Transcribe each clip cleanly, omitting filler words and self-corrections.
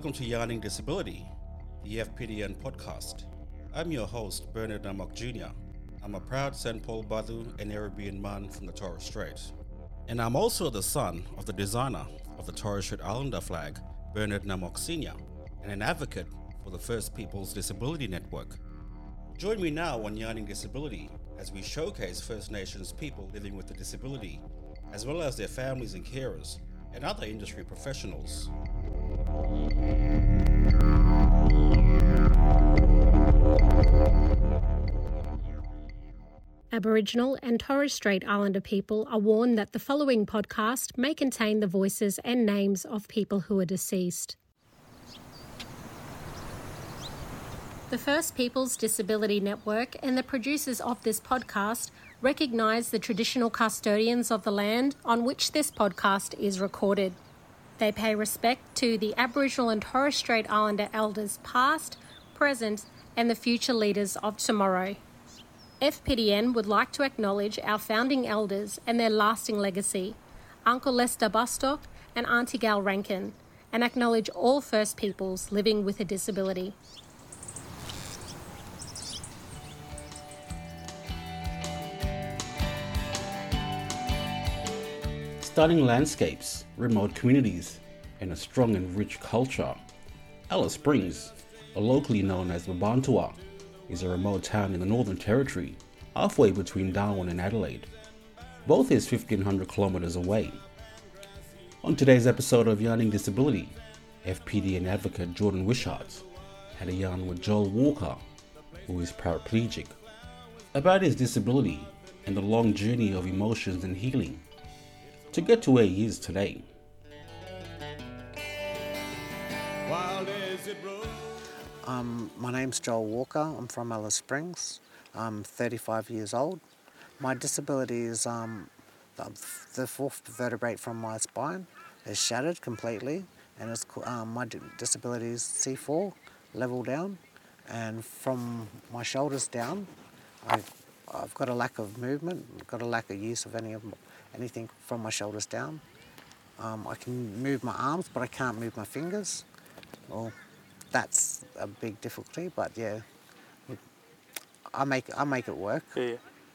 welcome to Yarning Disability, the FPDN podcast. I'm your host, Bernard Namok Jr. I'm a proud St. Paul Badu and Caribbean man from the Torres Strait. And I'm also the son of the designer of the Torres Strait Islander flag, Bernard Namok Sr., and an advocate for the First Peoples Disability Network. Join me now on Yarning Disability as we showcase First Nations people living with a disability, as well as their families and carers, and other industry professionals. Aboriginal and Torres Strait Islander people are warned that the following podcast may contain the voices and names of people who are deceased. The First Peoples Disability Network and the producers of this podcast recognise the traditional custodians of the land on which this podcast is recorded. They pay respect to the Aboriginal and Torres Strait Islander elders past, present and the future leaders of tomorrow. FPDN would like to acknowledge our founding elders and their lasting legacy, Uncle Lester Bustock and Auntie Gal Rankin, and acknowledge all First Peoples living with a disability. Stunning landscapes, remote communities, and a strong and rich culture. Alice Springs, or locally known as Mparntwe, is a remote town in the Northern Territory, halfway between Darwin and Adelaide. Both is 1,500 kilometres away. On today's episode of Yarning Disability, FPDN advocate Jordan Wishart had a yarn with Joel Walker, who is paraplegic, about his disability and the long journey of emotions and healing to get to where he is today. My name's Joel Walker. I'm from Alice Springs. I'm 35 years old. My disability is the fourth vertebrae from my spine is shattered completely, and it's my disability is C4, level down, and from my shoulders down, I've got a lack of movement, I've got a lack of use of anything from my shoulders down. I can move my arms, but I can't move my fingers. Well, that's a big difficulty, but yeah, I make it work. Yeah.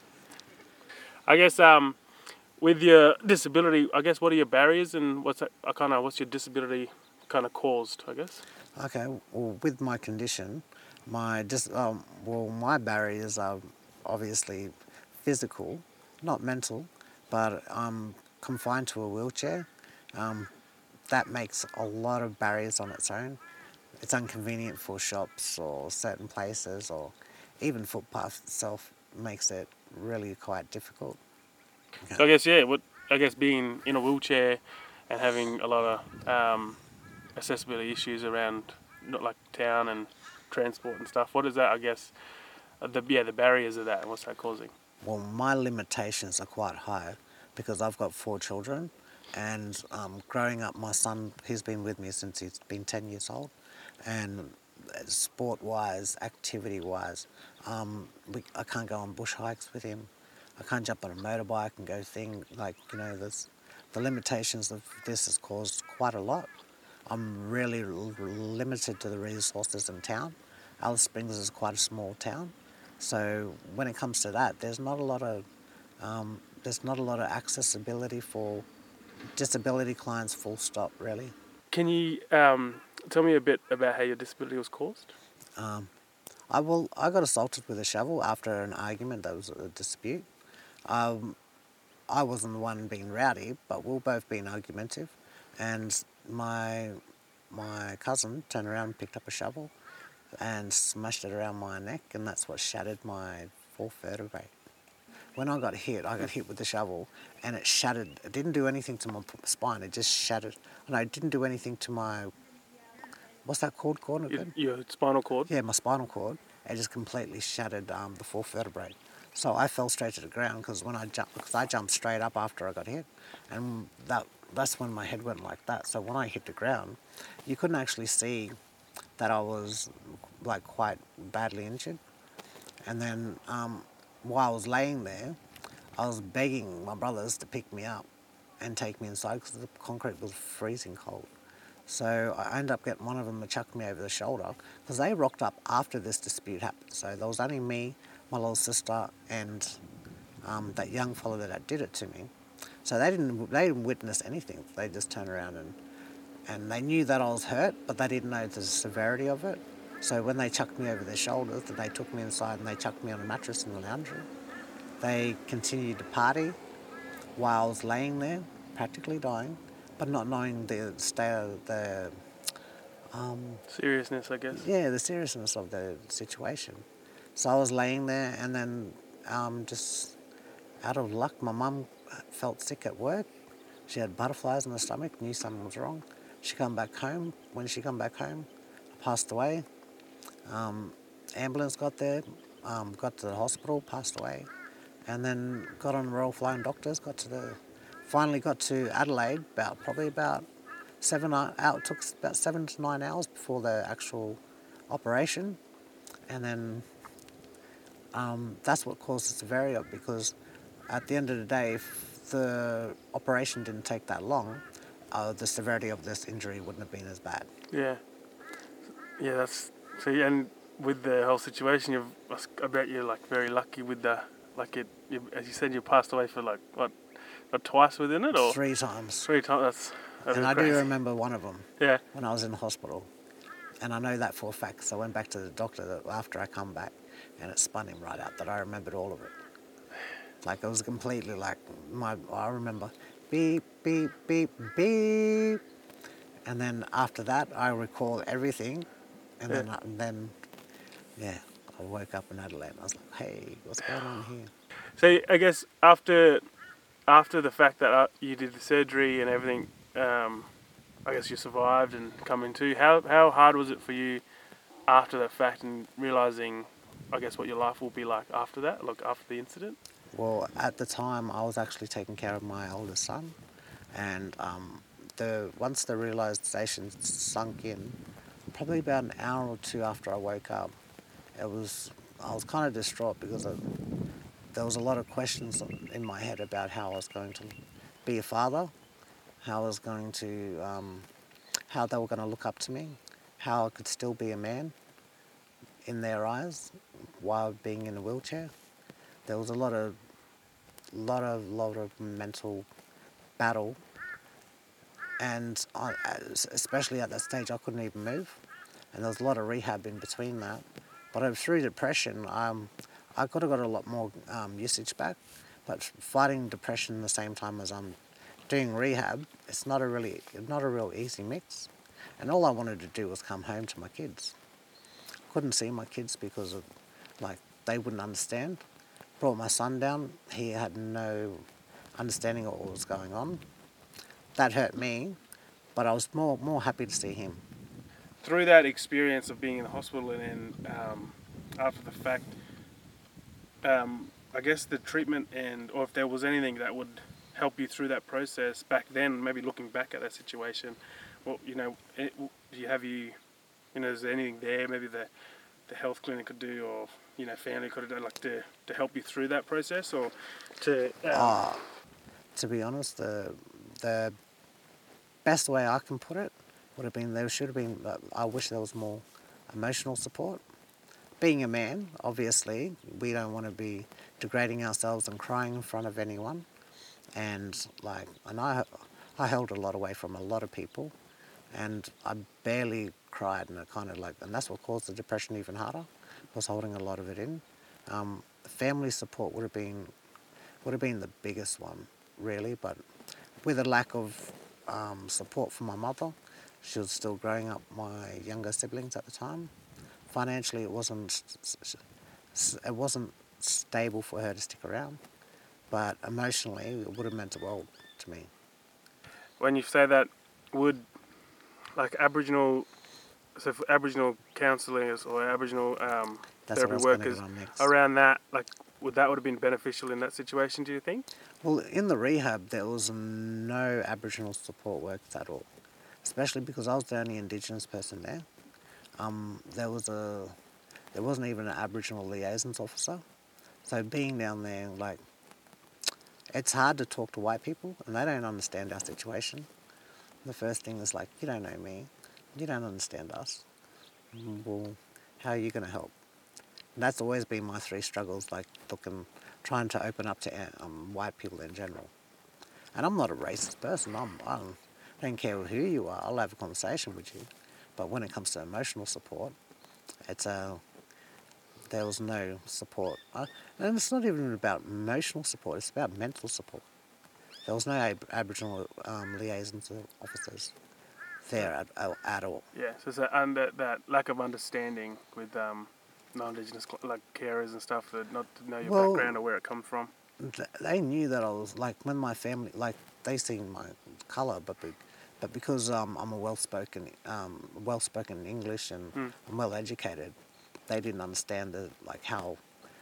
I guess with your disability, I guess what are your barriers and what's your disability kind of caused? I guess. Okay, well, with my condition, my barriers are obviously physical, not mental, but I'm confined to a wheelchair. That makes a lot of barriers on its own. It's inconvenient for shops or certain places, or even footpath itself makes it really quite difficult. Okay. So I guess being in a wheelchair and having a lot of accessibility issues around not like town and transport and stuff. What is that? I guess the barriers of that and what's that causing? Well, my limitations are quite high because I've got 4 children, and growing up, my son, he's been with me since he's been 10 years old, and sport-wise, activity-wise, I can't go on bush hikes with him. I can't jump on a motorbike and go the limitations of this has caused quite a lot. I'm really limited to the resources in town. Alice Springs is quite a small town, so when it comes to that, there's not a lot of accessibility for disability clients, full stop, really. Can you tell me a bit about how your disability was caused? I got assaulted with a shovel after an argument. That was a dispute. I wasn't the one being rowdy, but we were both being argumentative, and my cousin turned around and picked up a shovel and smashed it around my neck, and that's what shattered my 4th vertebrae. When I got hit with the shovel, and it shattered. It didn't do anything to my spine. It just shattered. And it didn't do anything to my, what's that called? Your spinal cord? Yeah, my spinal cord. It just completely shattered the 4th vertebrae. So I fell straight to the ground because I jumped straight up after I got hit, and that's when my head went like that. So when I hit the ground, you couldn't actually see that I was like quite badly injured. And then while I was laying there, I was begging my brothers to pick me up and take me inside because the concrete was freezing cold. So I ended up getting one of them to chuck me over the shoulder because they rocked up after this dispute happened. So there was only me, my little sister, and that young fellow that did it to me. So they didn't witness anything. They just turned around and they knew that I was hurt, but they didn't know the severity of it. So when they chucked me over their shoulders, they took me inside and they chucked me on a mattress in the lounge room. They continued to party while I was laying there, practically dying, but not knowing the state of the Seriousness, I guess. the seriousness of the situation. So I was laying there, and then just out of luck, my mum felt sick at work. She had butterflies in her stomach, knew something was wrong. She come back home. When she come back home, I passed away. Ambulance got there, got to the hospital, passed away, and then got on Royal Flying Doctors. Finally got to Adelaide. Probably about 7 hours. It took about 7 to 9 hours before the actual operation, and then that's what caused the severity of it, because at the end of the day, if the operation didn't take that long, the severity of this injury wouldn't have been as bad. Yeah. Yeah, that's... So, and with the whole situation, I bet you're, like, very lucky with the... Like, as you said, you passed away for, like, what, not twice within it, or... 3 times. 3 times, that's And I crazy. do remember one of them. Yeah. When I was in the hospital. And I know that for a fact, so I went back to the doctor after I come back, and it spun him right out that I remembered all of it. Like, it was completely like, I remember beep, beep, beep, beep. And then after that, I recall everything. And then, I woke up in Adelaide and I was like, hey, what's going on here? So I guess after the fact that you did the surgery and everything, I guess you survived and come into. How hard was it for you after that fact and realising, I guess, what your life will be like after that, like after the incident? Well, at the time, I was actually taking care of my oldest son, and once the realisation sunk in, probably about an hour or two after I woke up, I was kind of distraught because there was a lot of questions in my head about how I was going to be a father, how I was going to, how they were going to look up to me, how I could still be a man in their eyes while being in a wheelchair. There was a lot of mental battle, and especially at that stage, I couldn't even move, and there was a lot of rehab in between that. But through depression, I could have got a lot more usage back. But fighting depression at the same time as I'm doing rehab, it's not a real easy mix. And all I wanted to do was come home to my kids. Couldn't see my kids because of, they wouldn't understand. Brought my son down, he had no understanding of what was going on. That hurt me, but I was more happy to see him. Through that experience of being in the hospital and then after the fact, I guess the treatment or if there was anything that would help you through that process back then, maybe looking back at that situation, well, is there anything there maybe the health clinic could do, or family could have done, like to help you through that process, or to... To be honest, the best way I can put it would have been, I wish there was more emotional support. Being a man, obviously, we don't want to be degrading ourselves and crying in front of anyone. And I held a lot away from a lot of people, and I barely cried, and and that's what caused the depression even harder, was holding a lot of it in. Family support would have been the biggest one, really, but with a lack of support from my mother, she was still growing up my younger siblings at the time. Financially, it wasn't stable for her to stick around, but emotionally, it would have meant the world to me. When you say that, would Aboriginal counsellors or Aboriginal therapy workers around that, would have been beneficial in that situation, do you think? Well, in the rehab, there was no Aboriginal support workers at all, especially because I was the only Indigenous person there. There wasn't even an Aboriginal liaisons officer. So being down there, it's hard to talk to white people, and they don't understand our situation. the first thing is like, you don't know me, you don't understand us. Well, how are you going to help? And that's always been my three struggles, like trying to open up to white people in general. And I'm not a racist person. I don't care who you are. I'll have a conversation with you. But when it comes to emotional support, there was no support. And it's not even about emotional support. It's about mental support. There was no Aboriginal liaison officers there at all. Yeah, so it's that lack of understanding with non-Indigenous like carers and stuff, that not to know your background or where it comes from. They knew that I was like, when my family, like, they seen my colour, but because I'm a well-spoken English and I'm well educated, they didn't understand how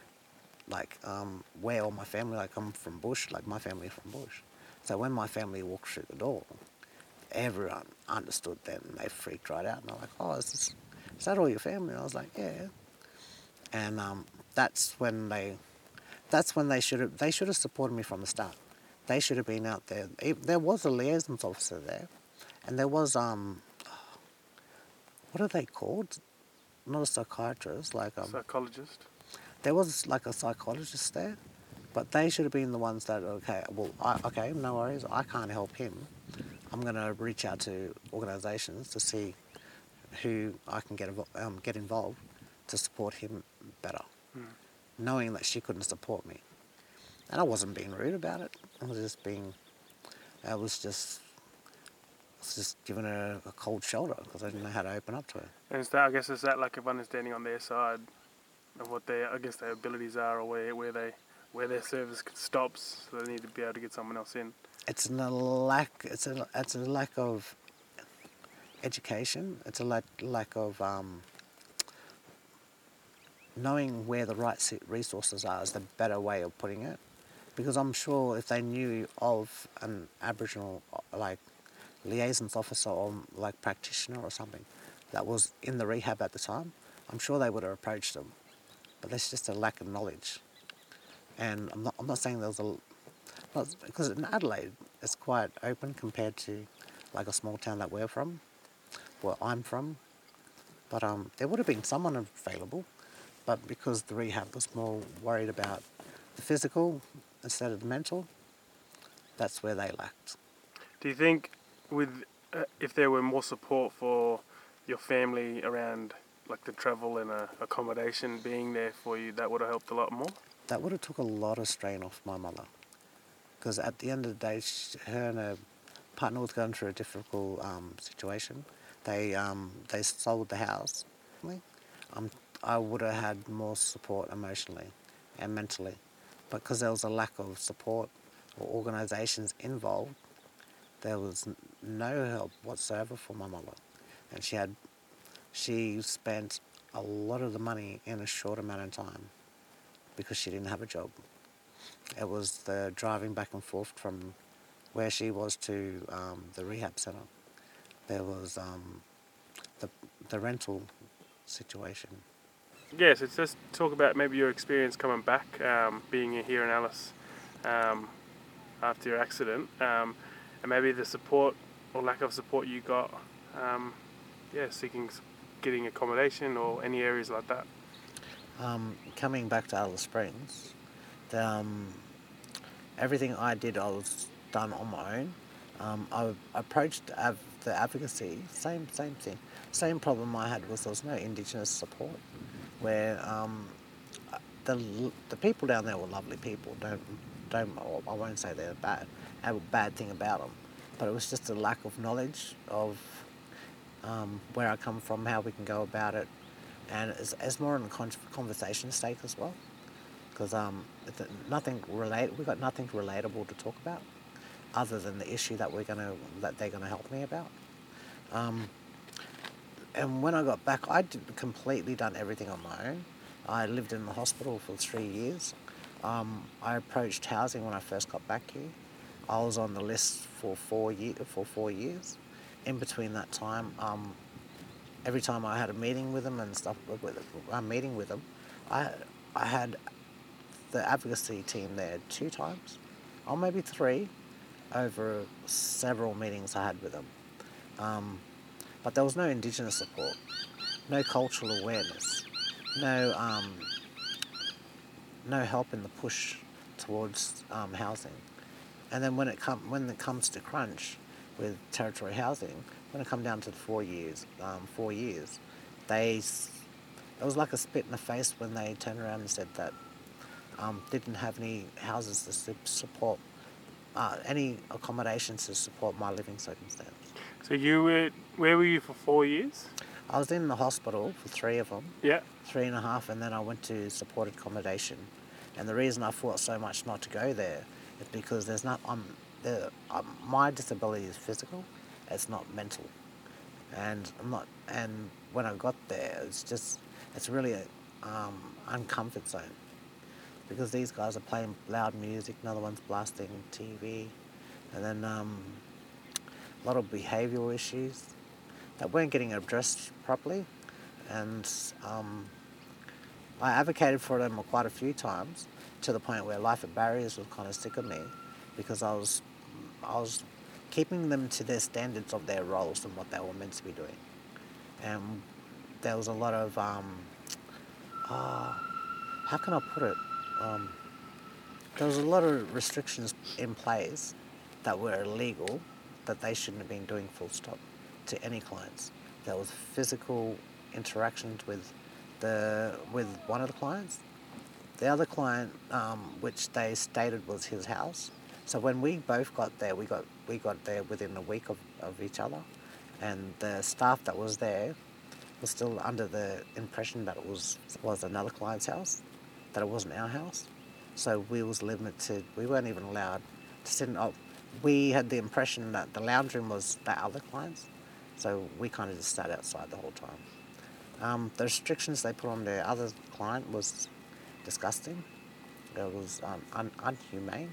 where all my family, like, I'm from bush, like my family from bush. So when my family walked through the door, everyone understood then, and they freaked right out, and they're like, "Oh, is that all your family?" And I was like, "Yeah." And that's when they should have supported me from the start. They should have been out there. There was a liaison officer there, and there was what are they called? Not a psychiatrist, like Psychologist. there was like a psychologist there, but they should have been the ones that, okay, well, okay, no worries, I can't help him. I'm going to reach out to organisations to see who I can get involved to support him better, knowing that she couldn't support me. And I wasn't being rude about it. I was just giving her a cold shoulder because I didn't know how to open up to her. And I guess is that lack of understanding on their side of what their abilities are, or where their service stops, so they need to be able to get someone else in. It's a lack of education. It's a lack of knowing where the right resources are is the better way of putting it. Because I'm sure if they knew of an Aboriginal liaisons officer or like practitioner or something that was in the rehab at the time, I'm sure they would have approached them. But there's just a lack of knowledge. And I'm not saying because in Adelaide it's quite open compared to like a small town that we're from, where I'm from. But there would have been someone available, but because the rehab was more worried about the physical instead of the mental, that's where they lacked. Do you think if there were more support for your family around like the travel and accommodation being there for you, that would have helped a lot more? That would have took a lot of strain off my mother, because at the end of the day, her and her partner was going through a difficult situation. They sold the house. I would have had more support emotionally and mentally, but because there was a lack of support or organisations involved, there was no help whatsoever for my mother, and she spent a lot of the money in a short amount of time because she didn't have a job. It was the driving back and forth from where she was to the rehab centre. There was the rental situation. Yes, it's just talk about maybe your experience coming back, being here in Alice after your accident, and maybe the support or lack of support you got, getting accommodation or any areas like that. Coming back to Alice Springs, everything I did, I was done on my own. I approached the advocacy, same thing. Same problem I had was there was no Indigenous support, where the people down there were lovely people. I won't say they're bad. Have a bad thing about them, but it was just a lack of knowledge of where I come from, how we can go about it, and it's more in the conversation state as well, because we've got nothing relatable to talk about, other than the issue that they're gonna help me about. And when I got back, I'd completely done everything on my own. I lived in the hospital for 3 years. I approached housing when I first got back here. I was on the list for 4 years. In between that time, every time I had a meeting with them and stuff, I had the advocacy team there 2 times, or maybe 3, over several meetings I had with them. But there was no Indigenous support, no cultural awareness, no no help in the push towards housing. And then when it comes to crunch with territory housing, when it come down to the 4 years, it was like a spit in the face when they turned around and said that didn't have any houses to support any accommodations to support my living circumstance. So where were you for 4 years? I was in the hospital for 3 of them, Yeah. 3.5, and then I went to supported accommodation. And the reason I fought so much not to go there is because there's not my disability is physical, it's not mental, and I'm not. And when I got there, it's really a uncomfort zone because these guys are playing loud music, another one's blasting TV, and then a lot of behavioural issues that weren't getting addressed properly, and I advocated for them quite a few times to the point where Life at Barriers was kind of sick of me because I was keeping them to their standards of their roles and what they were meant to be doing. And there was a lot of, how can I put it? There was a lot of restrictions in place that were illegal that they shouldn't have been doing full stop to any clients. There was physical interactions with one of the clients. The other client, which they stated was his house. So when we both got there, we got there within a week of each other, and the staff that was there was still under the impression that it was another client's house, that it wasn't our house. So we was limited. We weren't even allowed to sit in. We had the impression that the lounge room was that other client's, so we kind of just sat outside the whole time. The restrictions they put on the other client was disgusting. It was unhumane.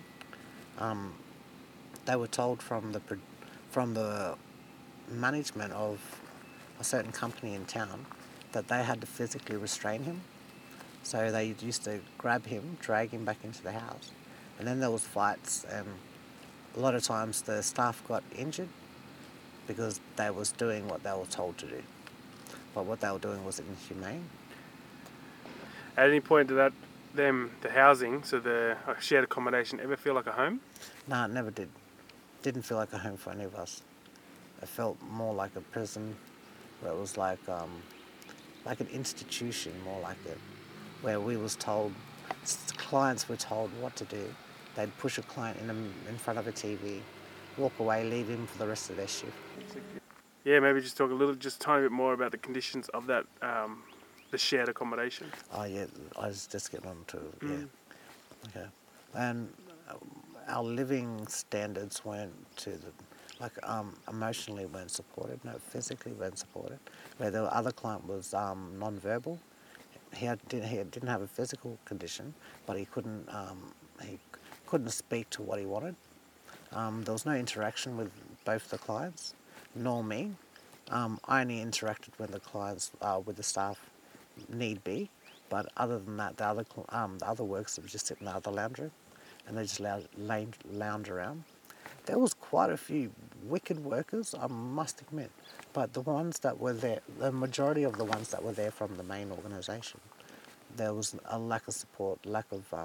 They were told from the management of a certain company in town that they had to physically restrain him. So they used to grab him, drag him back into the house, and then there was fights, and a lot of times the staff got injured because they was doing what they were told to do. But what they were doing was inhumane. At any point did the housing, so the shared accommodation, ever feel like a home? No, it never did. Didn't feel like a home for any of us. It felt more like a prison, where it was like an institution, more like it, where we was told, clients were told what to do. They'd push a client in front of a TV, walk away, leave him for the rest of their shift. Yeah, maybe just talk just a tiny bit more about the conditions of that, the shared accommodation. Oh yeah, I was just getting on to it, yeah. Okay. And our living standards weren't emotionally weren't supported, no, physically weren't supported. Where the other client was non-verbal. He didn't have a physical condition, but he couldn't speak to what he wanted. There was no interaction with both the clients, nor me. I only interacted with the clients, with the staff, need be. But other than that, the other workers would just sit in the other lounge room, and they just lounge around. There was quite a few wicked workers, I must admit, but the ones that were there, the majority of the ones that were there from the main organisation, there was a lack of support, lack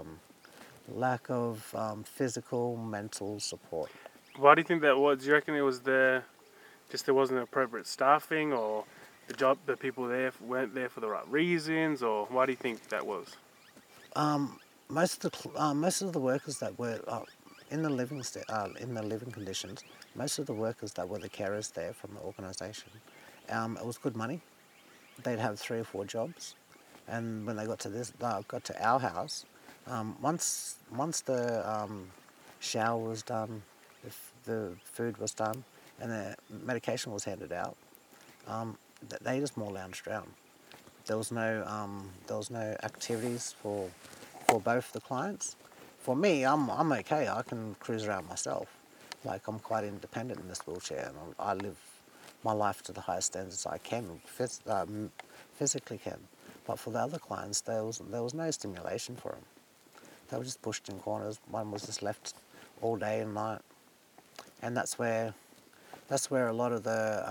of physical, mental support. Why do you think that was? Do you reckon it was there wasn't appropriate staffing, or the people there weren't there for the right reasons, or why do you think that was? Most of the workers that were in the living conditions, most of the workers that were the carers there from the organisation, it was good money. They'd have 3 or 4 jobs, and when they got to our house, once the shower was done, if the food was done, and the medication was handed out, they just more lounged around. There was no activities for both the clients. For me, I'm okay. I can cruise around myself. Like, I'm quite independent in this wheelchair, and I live my life to the highest standards I can, physically can. But for the other clients, there was no stimulation for them. They were just pushed in corners. One was just left all day and night, and that's where that's where a lot of the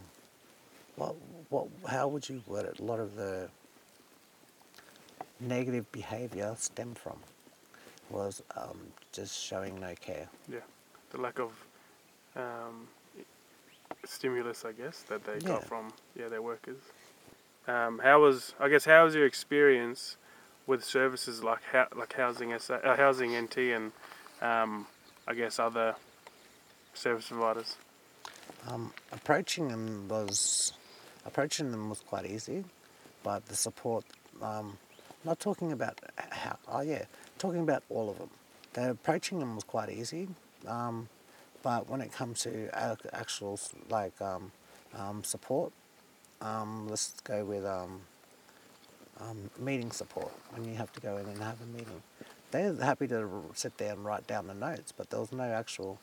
how would you word it? A lot of the negative behaviour stemmed from was just showing no care. Yeah, the lack of um, stimulus, I guess, that they Yeah. got from their workers. How was your experience with services like housing housing NT and I guess other service providers? Approaching them was quite easy, but the support. Not talking about how. Oh yeah, talking about all of them. The approaching them was quite easy, but when it comes to actual support, let's go with meeting support. When you have to go in and have a meeting, they're happy to sit there and write down the notes, but there was no actual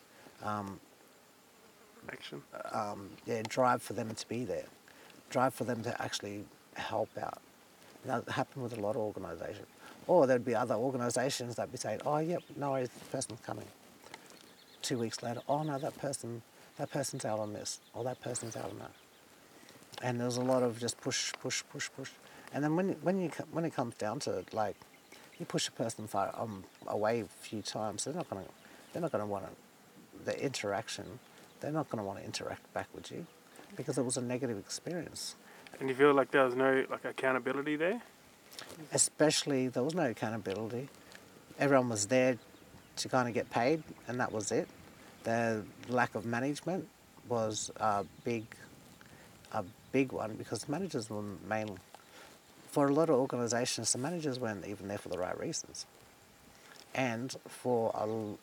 Action. drive for them to be there, drive for them to actually help out. That happened with a lot of organisations. Or there'd be other organisations that'd be saying, oh, yep, no worries, this person's coming. 2 weeks later, oh, no, that person's out on this, or that person's out on that. And there's a lot of just push. And then when it comes down to it, like, you push a person far away a few times, they're not going to want the interaction. They're not going to want to interact back with you because it was a negative experience. And you feel like there was no accountability there? Especially, there was no accountability. Everyone was there to kind of get paid, and that was it. The lack of management was a big one because managers were mainly, for a lot of organisations, the managers weren't even there for the right reasons. And for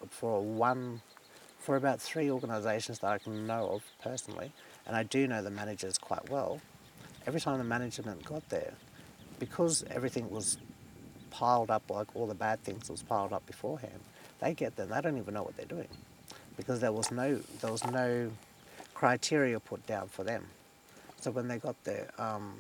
about 3 organisations that I can know of personally, and I do know the managers quite well, every time the management got there, because everything was piled up, like all the bad things was piled up beforehand, they get there, they don't even know what they're doing because there was no criteria put down for them. So when they got there,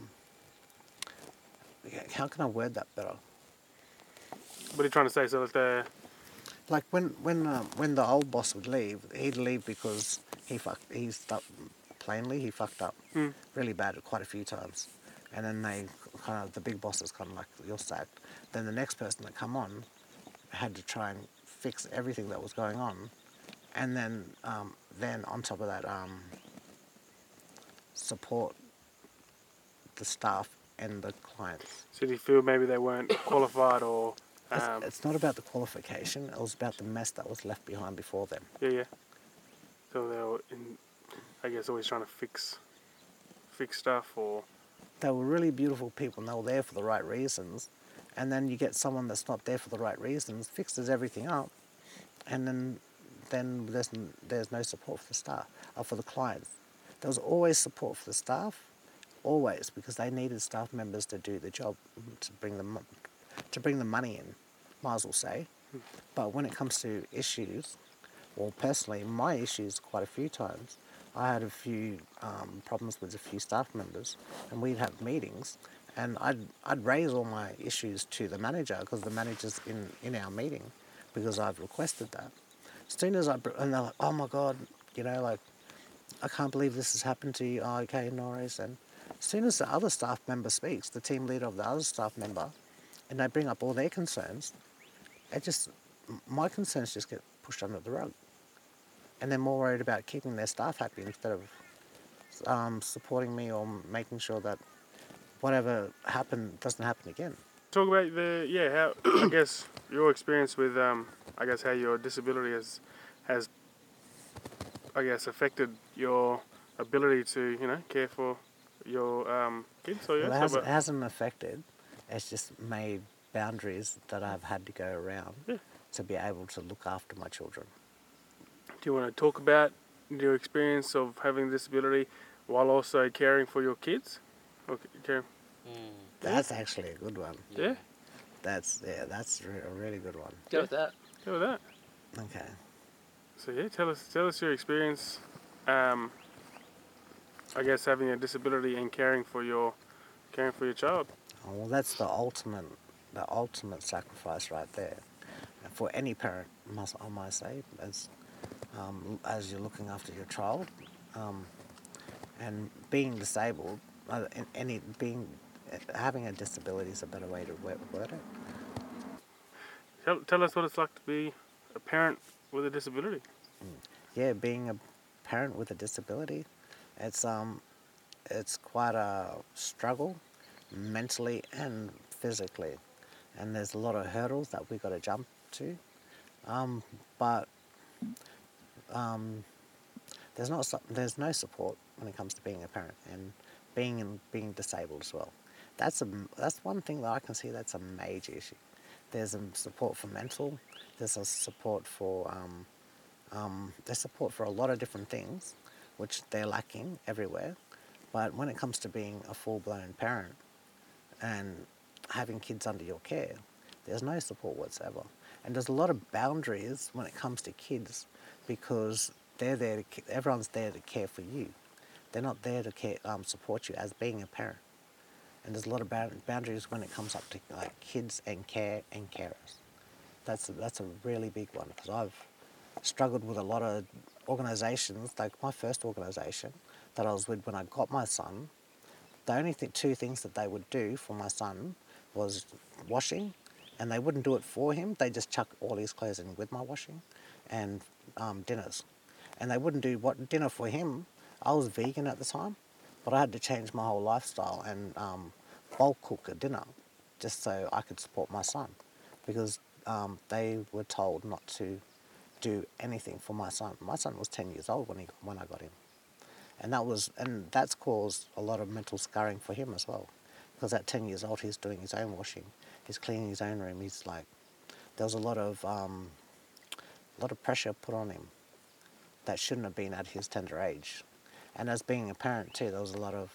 how can I word that better? What are you trying to say? So that Like when the old boss would leave, he'd leave because he fucked up really bad quite a few times, and then the big bosses kind of like, you're sacked. Then the next person that come on had to try and fix everything that was going on, and then on top of that, support the staff and the clients. so do you feel maybe they weren't qualified or? It's not about the qualification, it was about the mess that was left behind before them. Yeah. So they were, I guess, always trying to fix stuff or... They were really beautiful people and they were there for the right reasons. And then you get someone that's not there for the right reasons, fixes everything up, and then there's no support for the staff, or for the clients. There was always support for the staff, always, because they needed staff members to do the job, to bring the money in, might as well say. But when it comes to issues, well, personally, my issues quite a few times, I had a few problems with a few staff members, and we'd have meetings, and I'd raise all my issues to the manager, because the manager's in our meeting, because I've requested that. As soon as and they're like, oh my God, I can't believe this has happened to you. Oh, okay, no worries. And as soon as the other staff member speaks, the team leader of the other staff member, and they bring up all their concerns, my concerns just get pushed under the rug. And they're more worried about keeping their staff happy instead of supporting me or making sure that whatever happened doesn't happen again. Talk about how I guess your experience with I guess how your disability has I guess affected your ability to care for your kids or Well, it hasn't affected. It's just made boundaries that I've had to go around to be able to look after my children. Do you want to talk about your experience of having a disability while also caring for your kids? Okay. That's actually a good one. Yeah. That's a really good one. Go with that. Okay. So tell us your experience. I guess having a disability and caring for your child. Oh, well, that's the ultimate sacrifice right there, and for any parent, I must say, as you're looking after your child, And being disabled, having a disability is a better way to word it. Tell us what it's like to be a parent with a disability. Yeah, being a parent with a disability, it's quite a struggle, mentally and physically, and there's a lot of hurdles that we got to jump to. But there's no support when it comes to being a parent and being disabled as well. That's one thing that I can see that's a major issue. There's support for mental. There's a support for there's support for a lot of different things, which they're lacking everywhere. But when it comes to being a full-blown parent and having kids under your care, there's no support whatsoever. And there's a lot of boundaries when it comes to kids because everyone's there to care for you. They're not there to support you as being a parent. And there's a lot of boundaries when it comes up to like kids and care and carers. That's a really big one because I've struggled with a lot of organisations. Like my first organisation that I was with when I got my son, the only two things that they would do for my son was washing, and they wouldn't do it for him. They just chuck all his clothes in with my washing, and dinners. And they wouldn't do dinner for him. I was vegan at the time, but I had to change my whole lifestyle and bulk cook a dinner just so I could support my son, because they were told not to do anything for my son. My son was 10 years old when I got him. And that's caused a lot of mental scarring for him as well, because at 10 years old he's doing his own washing, he's cleaning his own room. He's like, there was a lot of pressure put on him that shouldn't have been at his tender age. And as being a parent too, there was a lot of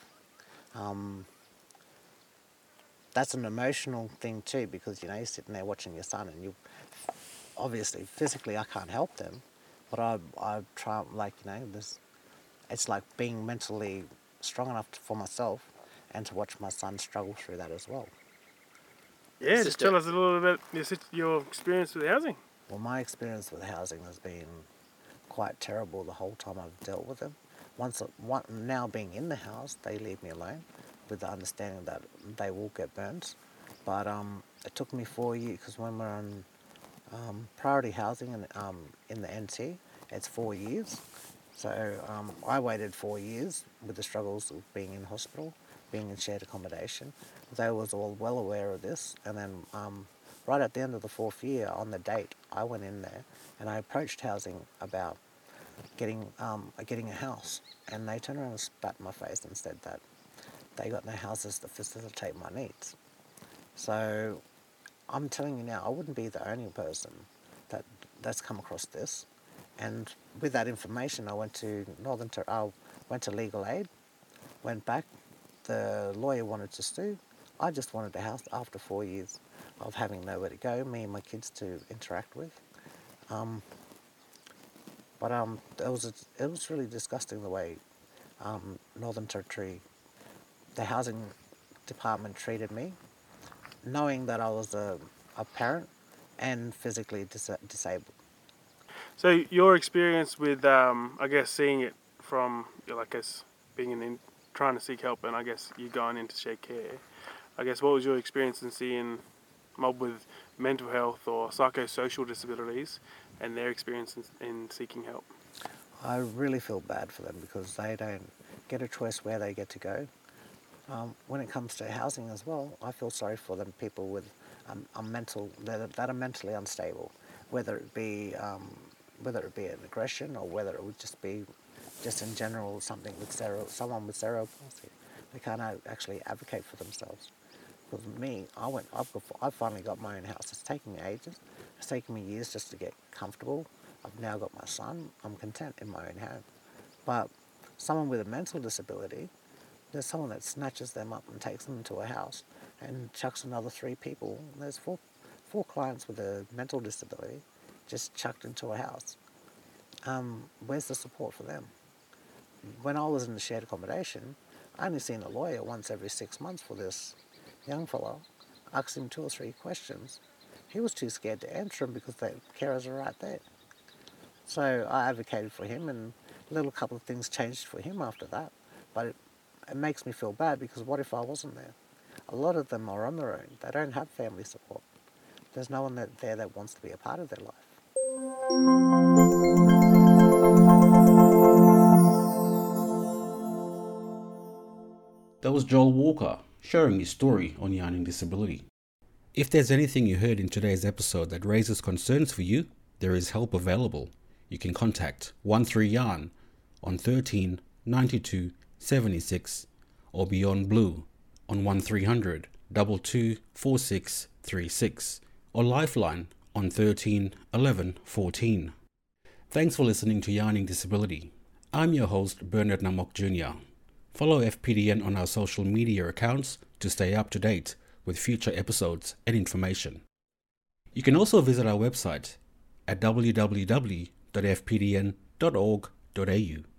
that's an emotional thing too, because you're sitting there watching your son, and you obviously physically I can't help them, but I try, like, it's like being mentally strong enough for myself and to watch my son struggle through that as well. Yeah, just tell us a little bit about your experience with housing. Well, my experience with housing has been quite terrible the whole time I've dealt with them. Now being in the house, they leave me alone with the understanding that they will get burnt. But it took me 4 years, because when we're on priority housing in the NT, it's 4 years. So I waited 4 years with the struggles of being in hospital, being in shared accommodation. They was all well aware of this, and then right at the end of the 4th year, on the date, I went in there and I approached housing about getting a house, and they turned around and spat in my face and said that they got no houses to facilitate my needs. So I'm telling you now, I wouldn't be the only person that's come across this. And with that information, I went to legal aid, went back. The lawyer wanted to sue. I just wanted a house after 4 years of having nowhere to go, me and my kids to interact with. But it was really disgusting the way Northern Territory, the housing department treated me, knowing that I was a parent and physically disabled. So your experience with, I guess, seeing it from, being trying to seek help, and I guess you going into shared care. I guess, what was your experience in seeing mob with mental health or psychosocial disabilities and their experience in seeking help? I really feel bad for them because they don't get a choice where they get to go. When it comes to housing as well, I feel sorry for them people with that are mentally unstable, whether it be an aggression or whether it would just be just in general someone with cerebral palsy. They can't actually advocate for themselves. Because me, I finally got my own house. It's taken me ages. It's taken me years just to get comfortable. I've now got my son. I'm content in my own home. But someone with a mental disability, there's someone that snatches them up and takes them into a house and chucks another 3 people. There's four clients with a mental disability just chucked into a house. Where's the support for them? When I was in the shared accommodation, I only seen a lawyer once every 6 months for this young fellow. Asked him 2 or 3 questions. He was too scared to answer them because the carers are right there. So I advocated for him, and little couple of things changed for him after that. But it makes me feel bad, because what if I wasn't there? A lot of them are on their own. They don't have family support. There's no one there that wants to be a part of their life. That was Joel Walker sharing his story on yarning disability. If there's anything you heard in today's episode that raises concerns for you, there is help available. You can contact 13Yarn on 13 92 76 or Beyond Blue on 1300 22 46 36 or Lifeline on 13 11 14. Thanks for listening to Yarning Disability. I'm your host, Bernard Namok Jr. Follow FPDN on our social media accounts to stay up to date with future episodes and information. You can also visit our website at www.fpdn.org.au.